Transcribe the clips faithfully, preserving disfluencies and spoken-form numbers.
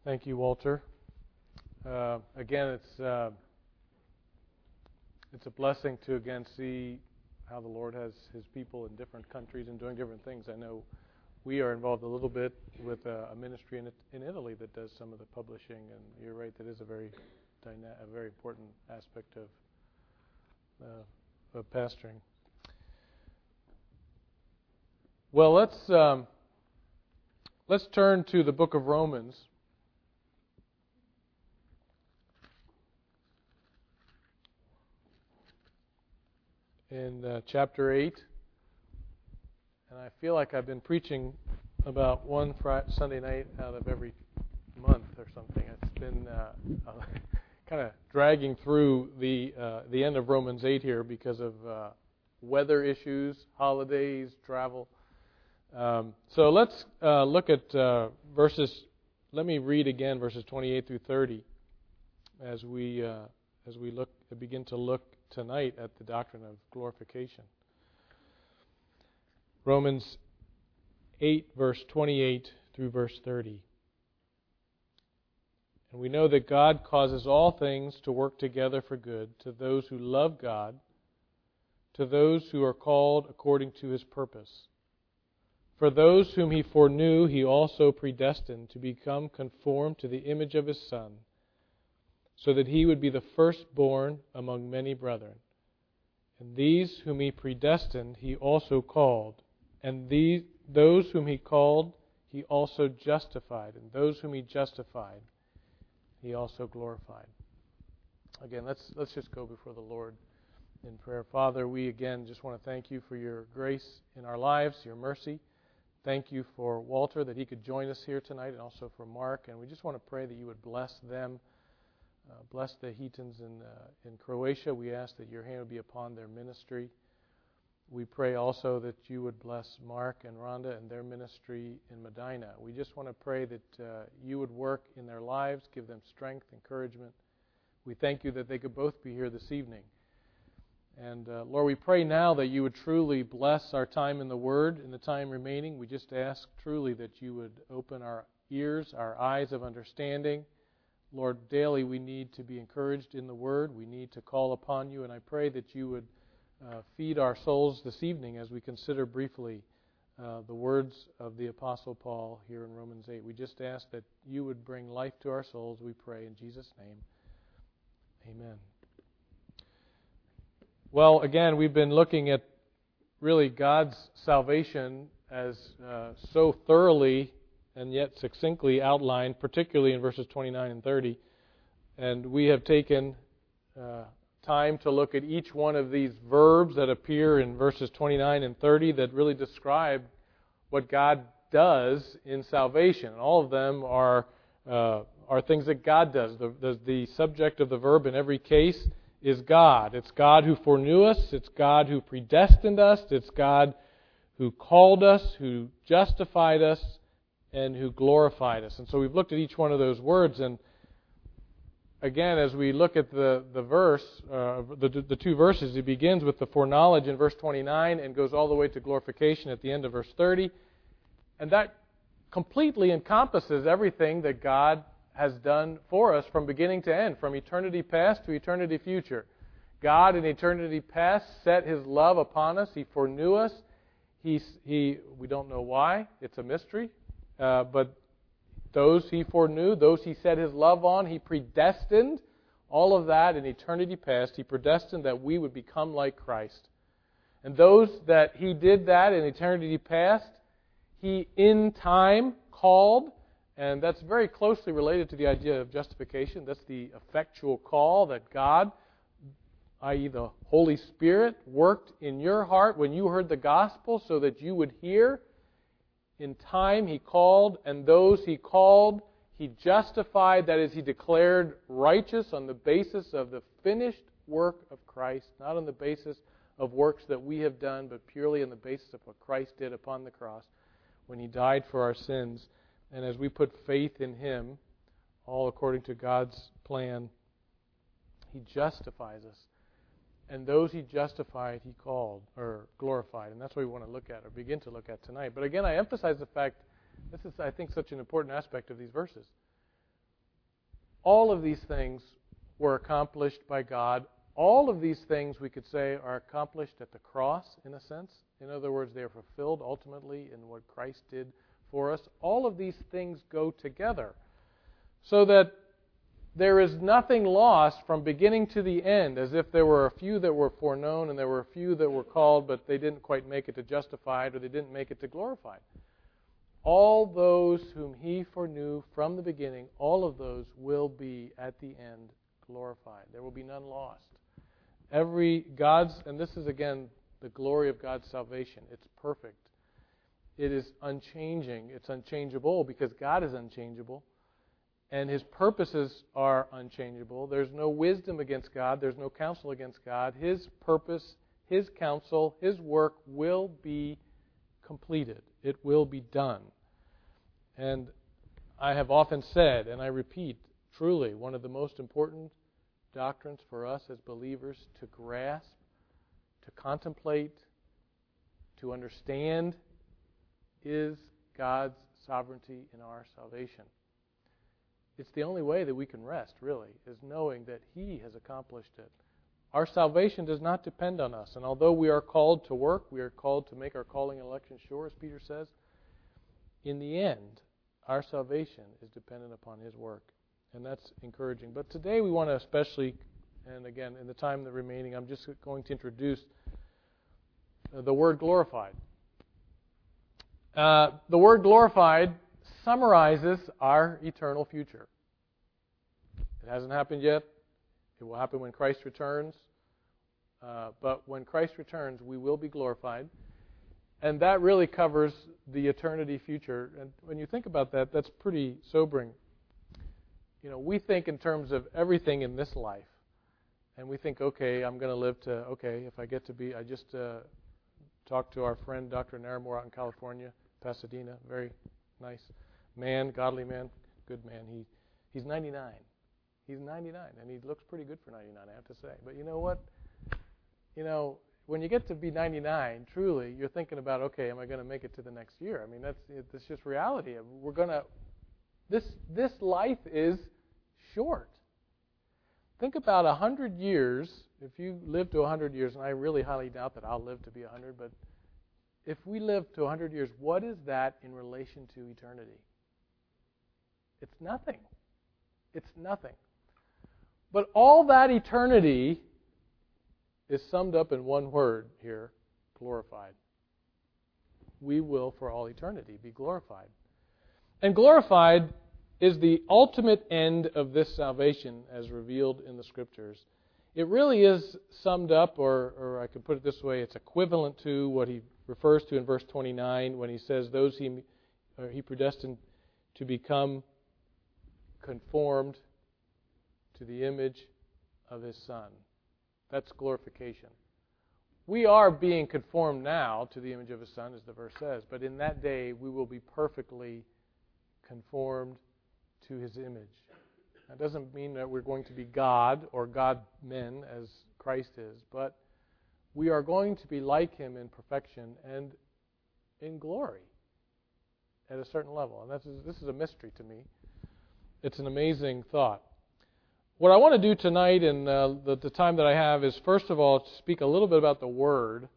Thank you, Walter. Uh, again, it's uh, it's a blessing to again see how the Lord has His people in different countries and doing different things. I know we are involved a little bit with a, a ministry in in Italy that does some of the publishing, and you're right, that is a very dyna- a very important aspect of uh, of pastoring. Well, let's um, let's turn to the book of Romans. In uh, chapter eight, and I feel like I've been preaching about one Friday, Sunday night out of every month or something. It's been uh, uh, kind of dragging through the uh, the end of Romans eight here because of uh, weather issues, holidays, travel. Um, so let's uh, look at uh, verses. Let me read again verses twenty-eight through thirty as we uh, as we look begin to look tonight at the doctrine of glorification. Romans eight, verse twenty-eight through verse thirty. And we know that God causes all things to work together for good to those who love God, to those who are called according to His purpose. For those whom He foreknew, He also predestined to become conformed to the image of His Son, so that He would be the firstborn among many brethren. And these whom He predestined, He also called. And these, those whom He called, He also justified. And those whom He justified, He also glorified. Again, let's let's just go before the Lord in prayer. Father, we again just want to thank You for Your grace in our lives, Your mercy. Thank You for Walter, that he could join us here tonight, and also for Mark. And we just want to pray that You would bless them. Uh, bless the Heatons in, uh, in Croatia. We ask that Your hand would be upon their ministry. We pray also that You would bless Mark and Rhonda and their ministry in Medina. We just want to pray that uh, You would work in their lives, give them strength, encouragement. We thank You that they could both be here this evening. And uh, Lord, we pray now that You would truly bless our time in the Word in the time remaining. We just ask truly that You would open our ears, our eyes of understanding. Lord, daily we need to be encouraged in the Word. We need to call upon You, and I pray that You would uh, feed our souls this evening as we consider briefly uh, the words of the Apostle Paul here in Romans eight. We just ask that You would bring life to our souls, we pray in Jesus' name. Amen. Well, again, we've been looking at really God's salvation as uh, so thoroughly and yet succinctly outlined, particularly in verses twenty-nine and thirty. And we have taken uh, time to look at each one of these verbs that appear in verses twenty-nine and thirty that really describe what God does in salvation. And all of them are uh, are things that God does. The, the, the subject of the verb in every case is God. It's God who foreknew us. It's God who predestined us. It's God who called us, who justified us, and who glorified us. And so we've looked at each one of those words, and again, as we look at the, the verse, uh, the, the two verses, it begins with the foreknowledge in verse twenty-nine and goes all the way to glorification at the end of verse thirty. And that completely encompasses everything that God has done for us from beginning to end, from eternity past to eternity future. God in eternity past set His love upon us. He foreknew us. He, he, we don't know why. It's a mystery. Uh, but those He foreknew, those He set His love on, He predestined. All of that in eternity past, He predestined that we would become like Christ. And those that He did that in eternity past, He in time called, and that's very closely related to the idea of justification. That's the effectual call that God, that is the Holy Spirit, worked in your heart when you heard the gospel so that you would hear. In time He called, and those He called, He justified, that is, He declared righteous on the basis of the finished work of Christ, not on the basis of works that we have done, but purely on the basis of what Christ did upon the cross when He died for our sins. And as we put faith in Him, all according to God's plan, He justifies us. And those He justified, He called, or glorified. And that's what we want to look at, or begin to look at tonight. But again, I emphasize the fact, this is, I think, such an important aspect of these verses. All of these things were accomplished by God. All of these things, we could say, are accomplished at the cross, in a sense. In other words, they are fulfilled ultimately in what Christ did for us. All of these things go together, so that there is nothing lost from beginning to the end, as if there were a few that were foreknown and there were a few that were called, but they didn't quite make it to justified, or they didn't make it to glorified. All those whom He foreknew from the beginning, all of those will be at the end glorified. There will be none lost. Every God's, and this is again the glory of God's salvation. It's perfect. It is unchanging. It's unchangeable because God is unchangeable. And His purposes are unchangeable. There's no wisdom against God. There's no counsel against God. His purpose, His counsel, His work will be completed. It will be done. And I have often said, and I repeat, truly, one of the most important doctrines for us as believers to grasp, to contemplate, to understand is God's sovereignty in our salvation. It's the only way that we can rest, really, is knowing that He has accomplished it. Our salvation does not depend on us. And although we are called to work, we are called to make our calling and election sure, as Peter says, in the end, our salvation is dependent upon His work. And that's encouraging. But today we want to especially, and again, in the time that remaining, I'm just going to introduce the word glorified. Uh, the word glorified summarizes our eternal future. It hasn't happened yet. It will happen when Christ returns. Uh, but when Christ returns, we will be glorified. And that really covers the eternity future. And when you think about that, that's pretty sobering. You know, we think in terms of everything in this life. And we think, okay, I'm going to live to, okay, if I get to be, I just uh, talked to our friend Doctor Naramore out in California, Pasadena, very nice man, godly man, good man. He He's ninety-nine. He's ninety-nine, and he looks pretty good for ninety-nine, I have to say. But you know what? You know, when you get to be ninety-nine, truly, you're thinking about, okay, am I going to make it to the next year? I mean, that's it's just reality. We're going to, this this life is short. Think about one hundred years. If you live to one hundred years, and I really highly doubt that I'll live to be one hundred, but if we live to one hundred years, what is that in relation to eternity? It's nothing. It's nothing. But all that eternity is summed up in one word here, glorified. We will, for all eternity, be glorified. And glorified is the ultimate end of this salvation as revealed in the Scriptures. It really is summed up, or, or I could put it this way, it's equivalent to what he refers to in verse twenty-nine when he says, those he, uh, he predestined to become conformed to the image of His Son. That's glorification. We are being conformed now to the image of His Son, as the verse says, but in that day we will be perfectly conformed to His image. That doesn't mean that we're going to be God or God-men as Christ is, but we are going to be like Him in perfection and in glory at a certain level. And that's, this is a mystery to me. It's an amazing thought. What I want to do tonight in uh, the, the time that I have is, first of all, to speak a little bit about the Word,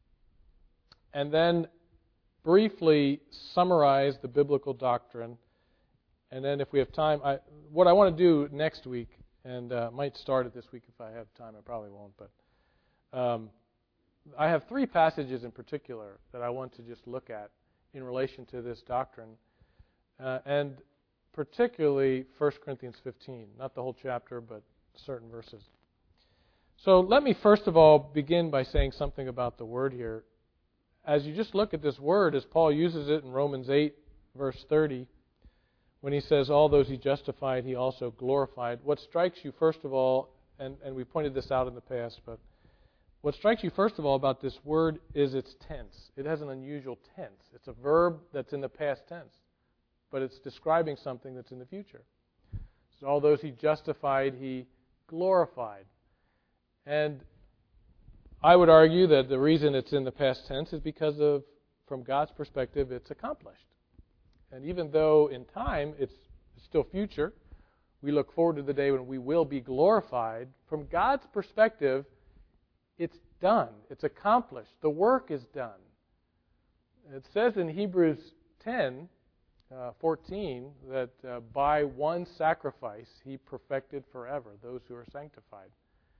and then briefly summarize the biblical doctrine. And then if we have time, I, what I want to do next week, and uh, might start it this week if I have time, I probably won't, but um, I have three passages in particular that I want to just look at in relation to this doctrine. Uh, and particularly First Corinthians fifteen, not the whole chapter, but certain verses. So let me first of all begin by saying something about the word here. As you just look at this word, as Paul uses it in Romans eight, verse thirty, when he says, all those He justified, He also glorified, what strikes you first of all, and, and we pointed this out in the past, but what strikes you first of all about this word is its tense. It has an unusual tense. It's a verb that's in the past tense, but it's describing something that's in the future. So all those He justified, He glorified. And I would argue that the reason it's in the past tense is because of, from God's perspective, it's accomplished. And even though in time it's still future, We look forward to the day when we will be glorified. From God's perspective, it's done. It's accomplished. The work is done. It says in Hebrews ten, uh, fourteen that uh, by one sacrifice he perfected forever those who are sanctified.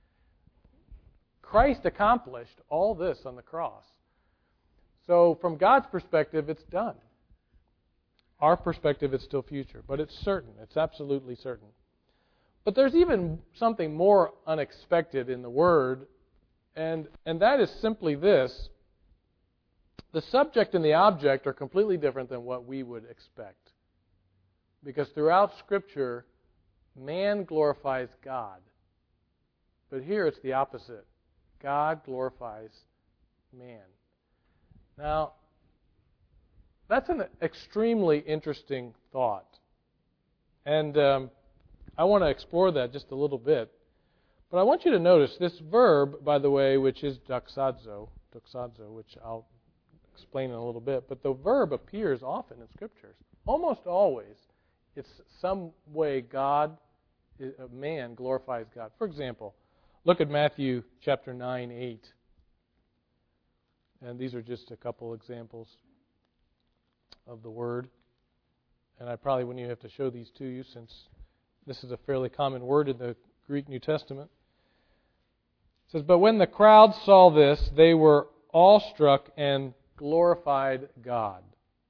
Christ accomplished all this on the cross. So from God's perspective, it's done. Our perspective, it's still future. But it's certain. It's absolutely certain. But there's even something more unexpected in the Word, and, and that is simply this. The subject and the object are completely different than what we would expect. Because throughout Scripture, man glorifies God. But here it's the opposite. God glorifies man. Now, that's an extremely interesting thought. And um, I want to explore that just a little bit. But I want you to notice this verb, by the way, which is doxazo, doxazo, which I'll explain in a little bit. But the verb appears often in Scriptures. Almost always, it's some way God, man, glorifies God. For example, look at Matthew chapter nine, eight. And these are just a couple examples of the word. And I probably wouldn't even have to show these to you since this is a fairly common word in the Greek New Testament. It says, "But when the crowd saw this, they were awestruck and glorified God,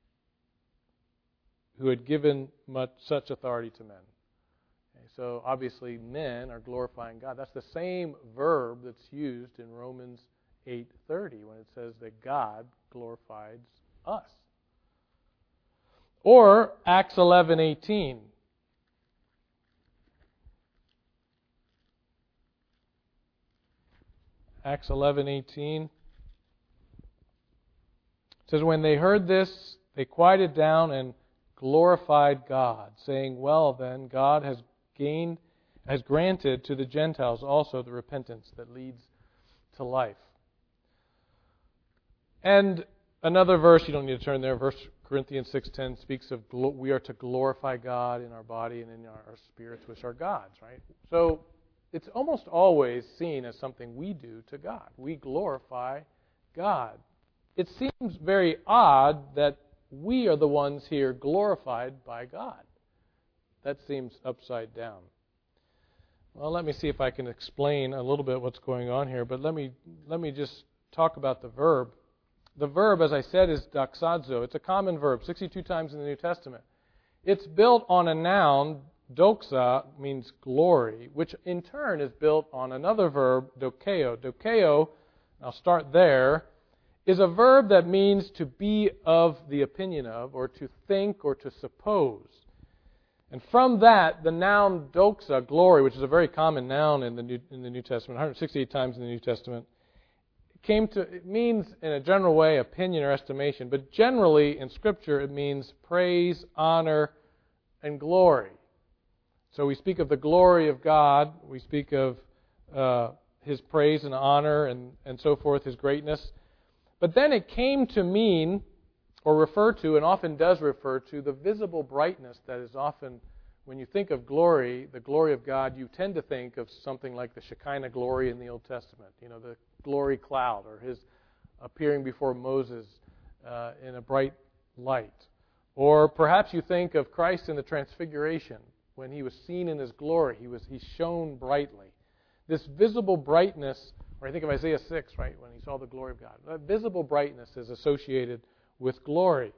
who had given much such authority to men." Okay, so obviously men are glorifying God. That's the same verb that's used in Romans eight thirty when it says that God glorifies us. Or Acts eleven eighteen. Acts eleven eighteen. It says, "When they heard this, they quieted down and glorified God, saying, 'Well then, God has gained, has granted to the Gentiles also the repentance that leads to life.'" And another verse, you don't need to turn there, First Corinthians six ten speaks of we are to glorify God in our body and in our, our spirits, which are God's, right? So it's almost always seen as something we do to God. We glorify God. It seems very odd that we are the ones here glorified by God. That seems upside down. Well, let me see if I can explain a little bit what's going on here, but let me let me just talk about the verb. The verb, as I said, is doxazo. It's a common verb, sixty-two times in the New Testament. It's built on a noun, doxa, means glory, which in turn is built on another verb, dokeo. Dokeo, I'll start there, is a verb that means to be of the opinion of, or to think, or to suppose. And from that, the noun doxa, glory, which is a very common noun in the New, in the New Testament, one hundred sixty-eight times in the New Testament, came to, it means in a general way opinion or estimation, but generally in Scripture it means praise, honor, and glory. So we speak of the glory of God, we speak of uh, His praise and honor and, and so forth, His greatness. But then it came to mean, or refer to, and often does refer to, the visible brightness that is often, when you think of glory, the glory of God, you tend to think of something like the Shekinah glory in the Old Testament. You know, the glory cloud, or His appearing before Moses uh, in a bright light. Or perhaps you think of Christ in the Transfiguration. When He was seen in His glory, He was He shone brightly. This visible brightness, or I think of Isaiah six, right, when He saw the glory of God. That visible brightness is associated with glory.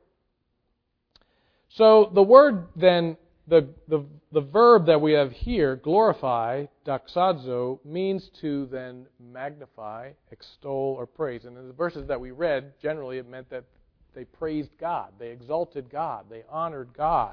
So the word then, the, the, the verb that we have here, glorify, doxazo, means to then magnify, extol, or praise. And in the verses that we read, generally it meant that they praised God, they exalted God, they honored God.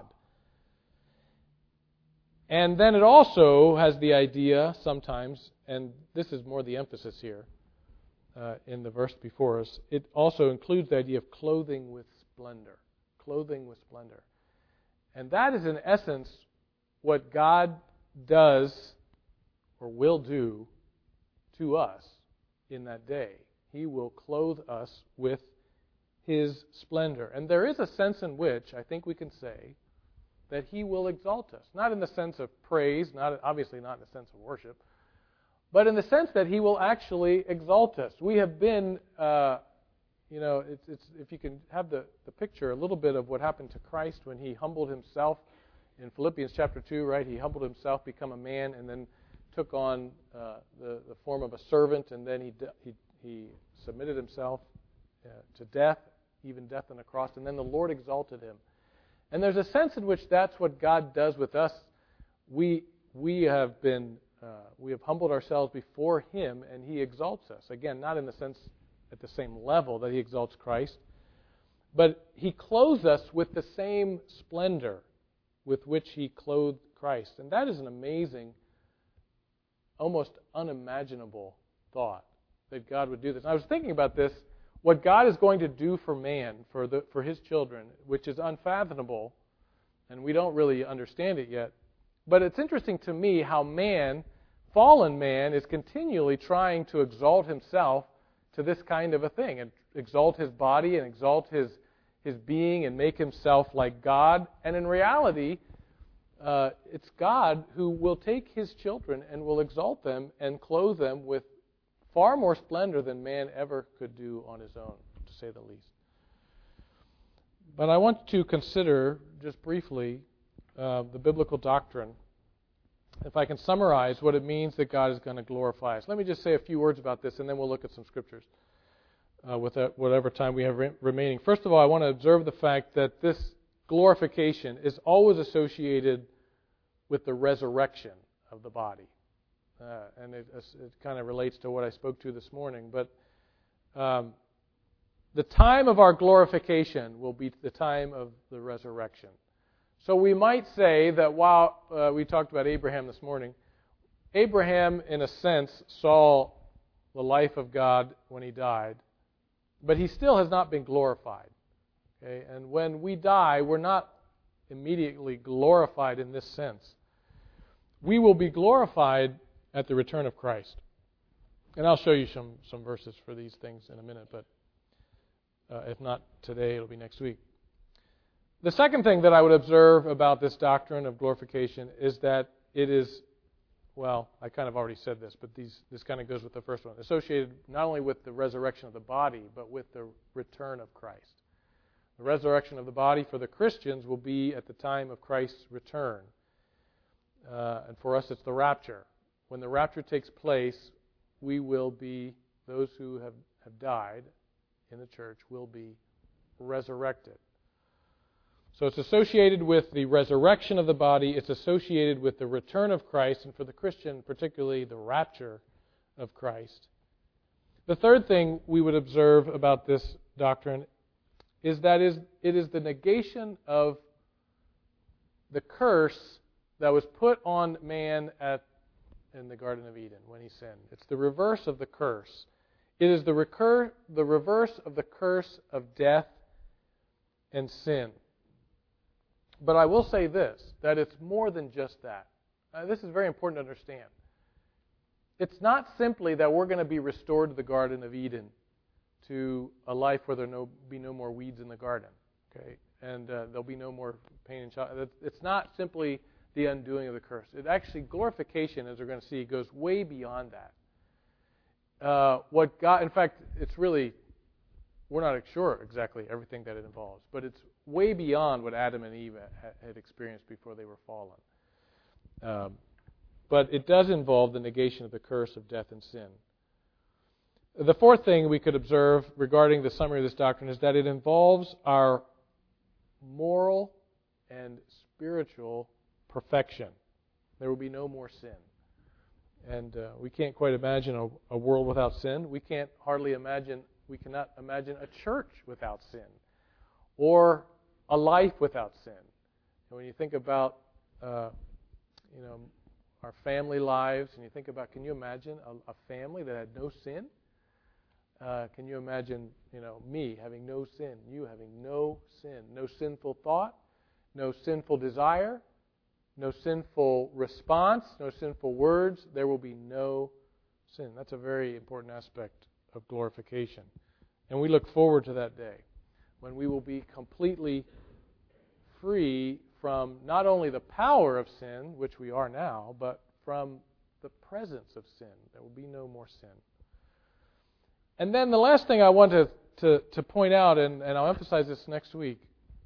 And then it also has the idea sometimes, and this is more the emphasis here uh, in the verse before us, it also includes the idea of clothing with splendor. Clothing with splendor. And that is in essence what God does or will do to us in that day. He will clothe us with His splendor. And there is a sense in which I think we can say that He will exalt us. Not in the sense of praise, not obviously not in the sense of worship, but in the sense that He will actually exalt us. We have been, uh, you know, it's, it's, if you can have the, the picture a little bit of what happened to Christ when He humbled Himself in Philippians chapter two, right? He humbled Himself, become a man, and then took on uh, the, the form of a servant, and then He, he, he submitted Himself uh, to death, even death on a cross, and then the Lord exalted Him. And there's a sense in which that's what God does with us. We we have been uh, we have humbled ourselves before Him, and He exalts us. Again, not in the sense at the same level that He exalts Christ, but He clothes us with the same splendor with which He clothed Christ. And that is an amazing, almost unimaginable thought that God would do this. And I was thinking about this. What God is going to do for man, for the for His children, which is unfathomable, and we don't really understand it yet. But it's interesting to me how man, fallen man, is continually trying to exalt himself to this kind of a thing, and exalt his body and exalt his his being and make himself like God. And in reality, uh, it's God who will take His children and will exalt them and clothe them with far more splendor than man ever could do on his own, to say the least. But I want to consider, just briefly, uh, the biblical doctrine. If I can summarize what it means that God is going to glorify us. Let me just say a few words about this, and then we'll look at some scriptures uh, with whatever time we have re- remaining. First of all, I want to observe the fact that this glorification is always associated with the resurrection of the body. Uh, and it, it kind of relates to what I spoke to this morning. But um, the time of our glorification will be the time of the resurrection. So we might say that while uh, we talked about Abraham this morning, Abraham, in a sense, saw the life of God when he died, but he still has not been glorified. Okay? And when we die, we're not immediately glorified in this sense. We will be glorified at the return of Christ. And I'll show you some, some verses for these things in a minute, but uh, if not today, it'll be next week. The second thing that I would observe about this doctrine of glorification is that it is, well, I kind of already said this, but these, this kind of goes with the first one, associated not only with the resurrection of the body, but with the return of Christ. The resurrection of the body for the Christians will be at the time of Christ's return. Uh, and for us, it's the rapture. When the rapture takes place, we will be, those who have, have died in the church will be resurrected. So it's associated with the resurrection of the body. It's associated with the return of Christ, and for the Christian, particularly the rapture of Christ. The third thing we would observe about this doctrine is that is it is the negation of the curse that was put on man at in the Garden of Eden when he sinned. It's the reverse of the curse. It is the recur, the reverse of the curse of death and sin. But I will say this, that it's more than just that. Uh, this is very important to understand. It's not simply that we're going to be restored to the Garden of Eden, to a life where there no be no more weeds in the garden, okay, and uh, there'll be no more pain and child. It's not simply the undoing of the curse. It actually, glorification, as we're going to see, goes way beyond that. Uh, what God, in fact, it's really, we're not sure exactly everything that it involves, but it's way beyond what Adam and Eve had experienced before they were fallen. Um, but it does involve the negation of the curse of death and sin. The fourth thing we could observe regarding the summary of this doctrine is that it involves our moral and spiritual perfection. There will be no more sin. And uh, we can't quite imagine a, a world without sin. We can't hardly imagine, we cannot imagine a church without sin, or a life without sin. And when you think about, uh, you know, our family lives, and you think about, can you imagine a, a family that had no sin? Uh, can you imagine, you know, me having no sin, you having no sin, no sinful thought, no sinful desire, no sinful response, no sinful words? There will be no sin. That's a very important aspect of glorification. And we look forward to that day when we will be completely free from not only the power of sin, which we are now, but from the presence of sin. There will be no more sin. And then the last thing I want to, to, to point out, and, and I'll emphasize this next week,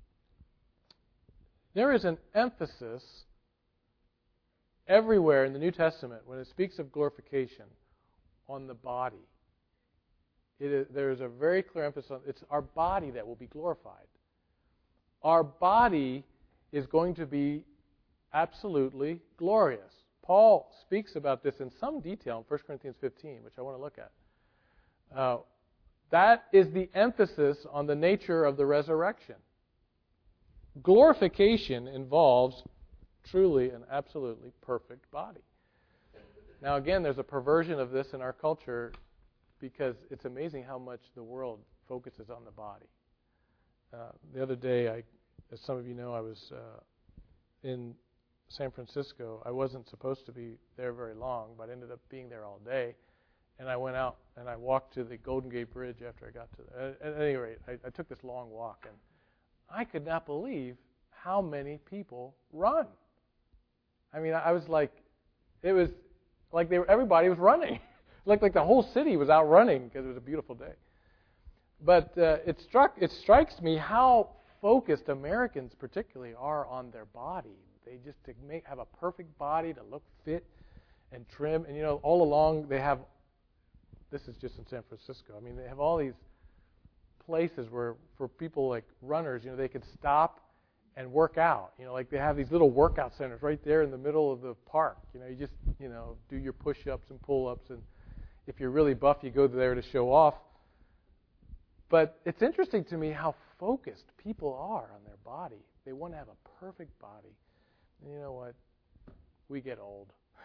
there is an emphasis everywhere in the New Testament when it speaks of glorification on the body. It is, there is a very clear emphasis on it's our body that will be glorified. Our body is going to be absolutely glorious. Paul speaks about this in some detail in First Corinthians fifteen, which I want to look at. Uh, that is the emphasis on the nature of the resurrection. Glorification involves truly and absolutely perfect body. Now again, there's a perversion of this in our culture because it's amazing how much the world focuses on the body. Uh, the other day, I, as some of you know, I was uh, in San Francisco. I wasn't supposed to be there very long, but I ended up being there all day. And I went out and I walked to the Golden Gate Bridge after I got to there. At, at any rate, I, I took this long walk, and I could not believe how many people run. I mean, I was like, it was like they were, everybody was running. like like the whole city was out running because it was a beautiful day. But uh, it struck it strikes me how focused Americans particularly are on their body. They just to make have a perfect body, to look fit and trim. And you know, all along they have. This is just in San Francisco. I mean, they have all these places where for people like runners, you know, they could stop and work out. You know, like they have these little workout centers right there in the middle of the park. You know, you just, you know, do your push-ups and pull-ups, and if you're really buff, you go there to show off. But it's interesting to me how focused people are on their body. They want to have a perfect body. And you know what? We get old.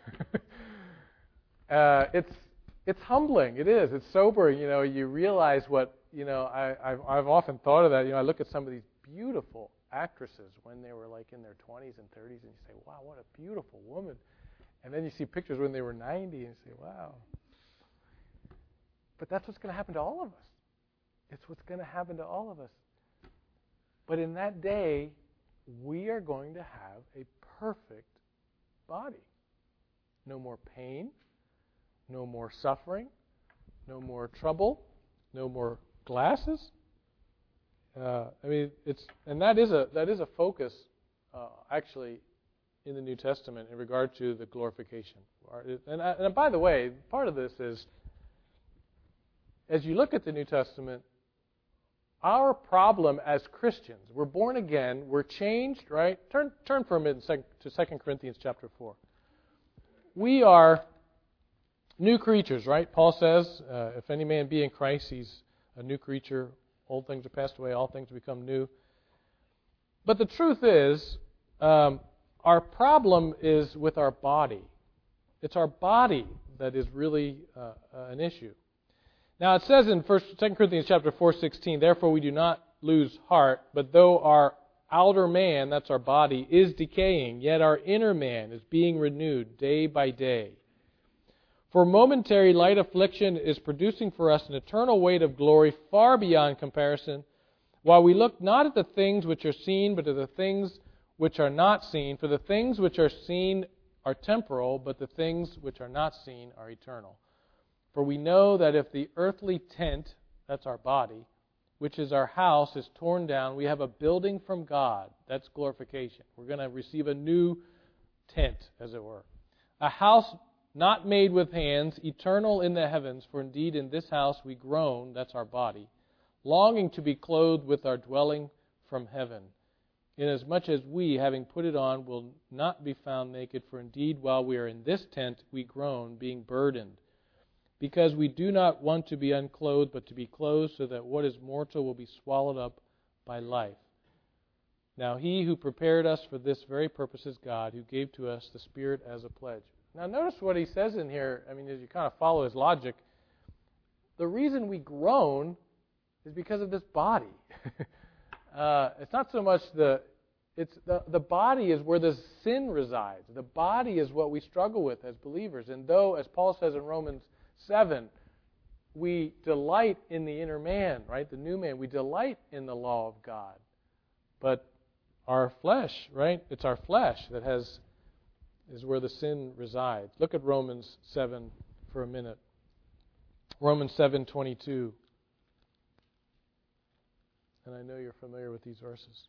uh, it's it's humbling. It is. It's sobering. You know, you realize what, you know, I, I've, I've often thought of that. You know, I look at some of these beautiful actresses when they were like in their twenties and thirties, and you say, wow, what a beautiful woman. And then you see pictures when they were ninety, and you say, wow. But that's what's going to happen to all of us. It's what's going to happen to all of us. But in that day, we are going to have a perfect body. No more pain, no more suffering, no more trouble, no more glasses. Uh, I mean, it's and that is a that is a focus, uh, actually, in the New Testament in regard to the glorification. And, and by the way, part of this is, as you look at the New Testament, our problem as Christians, we're born again, we're changed, right? Turn turn for a minute to Second Corinthians chapter four. We are new creatures, right? Paul says, uh, if any man be in Christ, he's a new creature. Old things are passed away, all things become new. But the truth is, um, our problem is with our body. It's our body that is really uh, uh, an issue. Now it says in Second Corinthians chapter four sixteen, therefore we do not lose heart, but though our outer man, that's our body, is decaying, yet our inner man is being renewed day by day. For momentary light affliction is producing for us an eternal weight of glory far beyond comparison, while we look not at the things which are seen, but at the things which are not seen. For the things which are seen are temporal, but the things which are not seen are eternal. For we know that if the earthly tent, that's our body, which is our house, is torn down, we have a building from God. That's glorification. We're going to receive a new tent, as it were. A house not made with hands, eternal in the heavens, for indeed in this house we groan, that's our body, longing to be clothed with our dwelling from heaven, inasmuch as we, having put it on, will not be found naked, for indeed while we are in this tent we groan, being burdened, because we do not want to be unclothed, but to be clothed, so that what is mortal will be swallowed up by life. Now he who prepared us for this very purpose is God, who gave to us the Spirit as a pledge. Now notice what he says in here. I mean, as you kind of follow his logic, the reason we groan is because of this body. uh, it's not so much the, it's the, the body is where the sin resides. The body is what we struggle with as believers. And though, as Paul says in Romans seven, we delight in the inner man, right, the new man, we delight in the law of God. But our flesh, right? It's our flesh that has is where the sin resides. Look at Romans seven for a minute. Romans seven twenty-two. And I know you're familiar with these verses.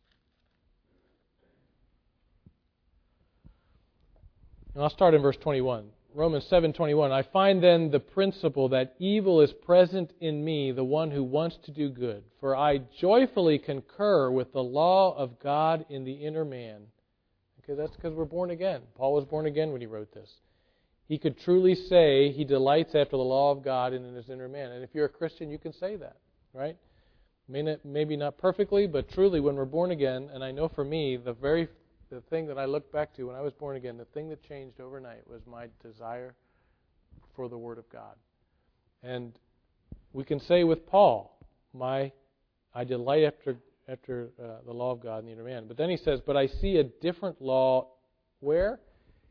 And I'll start in verse twenty-one. Romans seven twenty-one. I find then the principle that evil is present in me, the one who wants to do good. For I joyfully concur with the law of God in the inner man. Okay, that's because we're born again. Paul was born again when he wrote this. He could truly say he delights after the law of God and in his inner man. And if you're a Christian, you can say that, right? Maybe not perfectly, but truly when we're born again, and I know for me, the very the thing that I look back to when I was born again, the thing that changed overnight was my desire for the Word of God. And we can say with Paul, my I delight after after uh, the law of God in the inner man. But then he says, but I see a different law where?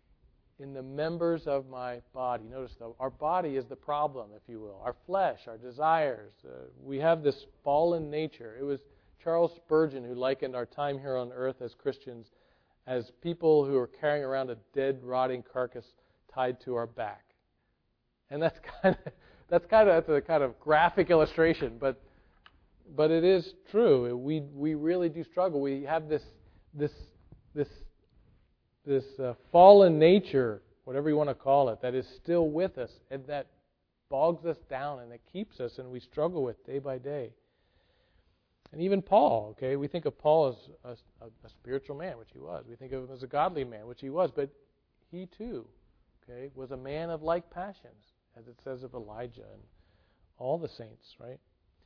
In the members of my body. Notice, though, our body is the problem, if you will. Our flesh, our desires. Uh, we have this fallen nature. It was Charles Spurgeon who likened our time here on earth as Christians as people who are carrying around a dead, rotting carcass tied to our back. And that's kind of that's kind of that's a kind of graphic illustration, but but it is true. We we really do struggle. We have this this this this uh, fallen nature, whatever you want to call it, that is still with us and that bogs us down and that keeps us, and we struggle with day by day. And even Paul, okay, we think of Paul as a, a, a spiritual man, which he was. We think of him as a godly man, which he was. But he too, okay, was a man of like passions, as it says of Elijah and all the saints, right?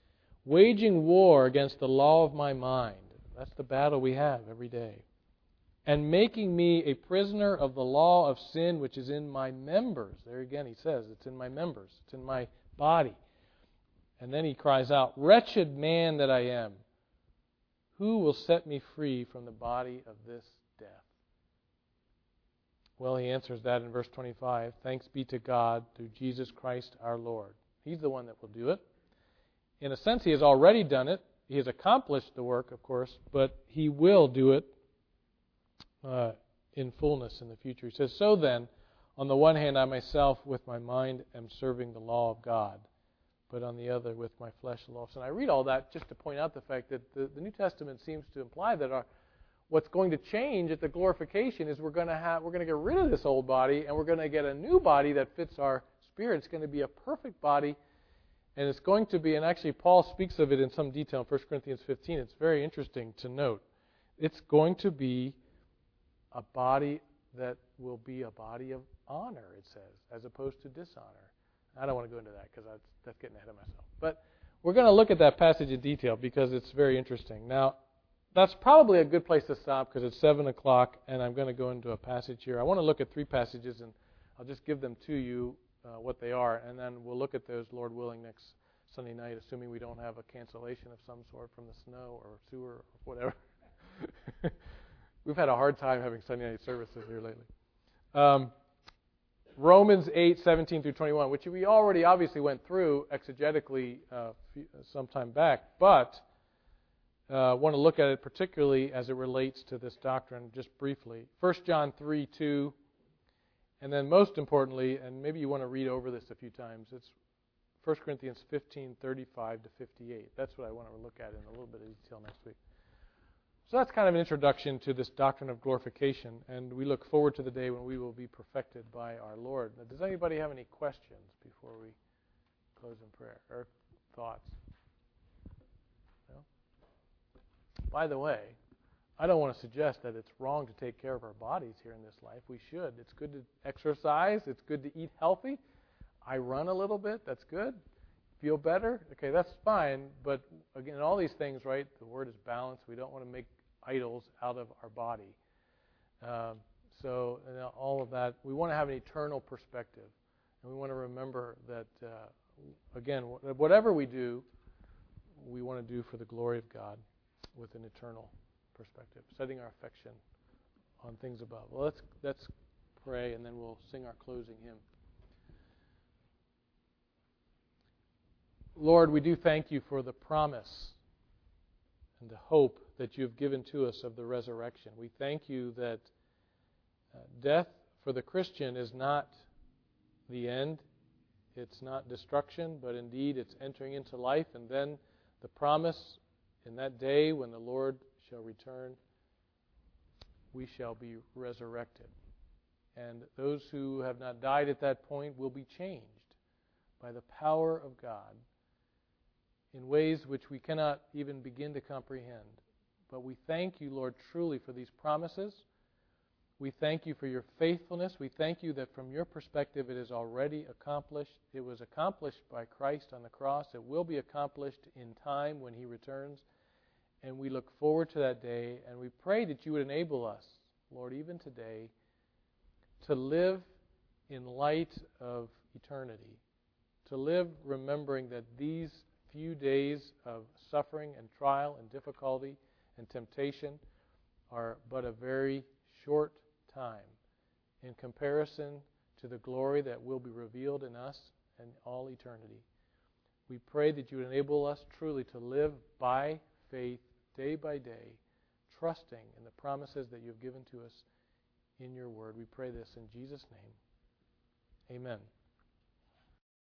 Waging war against the law of my mind. That's the battle we have every day. And making me a prisoner of the law of sin which is in my members. There again he says, it's in my members. It's in my body. And then he cries out, wretched man that I am, who will set me free from the body of this death? Well, he answers that in verse twenty-five. Thanks be to God through Jesus Christ our Lord. He's the one that will do it. In a sense, he has already done it. He has accomplished the work, of course, but he will do it uh, in fullness in the future. He says, so then, on the one hand, I myself with my mind am serving the law of God, but on the other with my flesh the law of sin. I read all that just to point out the fact that the, the New Testament seems to imply that our, what's going to change at the glorification is we're going to have we're going to get rid of this old body and we're going to get a new body that fits our spirit. It's going to be a perfect body, and it's going to be, and actually Paul speaks of it in some detail in First Corinthians fifteen. It's very interesting to note. It's going to be a body that will be a body of honor, it says, as opposed to dishonor. I don't want to go into that because that's, that's getting ahead of myself. But we're going to look at that passage in detail because it's very interesting. Now, that's probably a good place to stop because it's seven o'clock and I'm going to go into a passage here. I want to look at three passages and I'll just give them to you, uh, what they are, and then we'll look at those, Lord willing, next Sunday night, assuming we don't have a cancellation of some sort from the snow or sewer or whatever. We've had a hard time having Sunday night services here lately. Um, Romans eight, seventeen through twenty-one, which we already obviously went through exegetically uh, some time back, but I uh, want to look at it particularly as it relates to this doctrine just briefly. First John three, two, and then most importantly, and maybe you want to read over this a few times, it's First Corinthians fifteen, thirty-five to fifty-eight. That's what I want to look at in a little bit of detail next week. So that's kind of an introduction to this doctrine of glorification, and we look forward to the day when we will be perfected by our Lord. Now, does anybody have any questions before we close in prayer, or thoughts? No? By the way, I don't want to suggest that it's wrong to take care of our bodies here in this life. We should. It's good to exercise. It's good to eat healthy. I run a little bit. That's good. Feel better? Okay, that's fine. But again, all these things, right, the word is balance. We don't want to make idols out of our body. Um, so you know, all of that, we want to have an eternal perspective. And we want to remember that, uh, again, whatever we do, we want to do for the glory of God with an eternal perspective, setting our affection on things above. Well, let's, let's pray, and then we'll sing our closing hymn. Lord, we do thank you for the promise and the hope that you have given to us of the resurrection. We thank you that uh, death for the Christian is not the end. It's not destruction, but indeed it's entering into life, and then the promise in that day when the Lord shall return, we shall be resurrected. And those who have not died at that point will be changed by the power of God in ways which we cannot even begin to comprehend. But we thank you, Lord, truly for these promises. We thank you for your faithfulness. We thank you that from your perspective it is already accomplished. It was accomplished by Christ on the cross. It will be accomplished in time when he returns. And we look forward to that day, and we pray that you would enable us, Lord, even today, to live in light of eternity, to live remembering that these few days of suffering and trial and difficulty and temptation are but a very short time in comparison to the glory that will be revealed in us in all eternity. We pray that you would enable us truly to live by faith day by day, trusting in the promises that you have given to us in your word. We pray this in Jesus' name. Amen.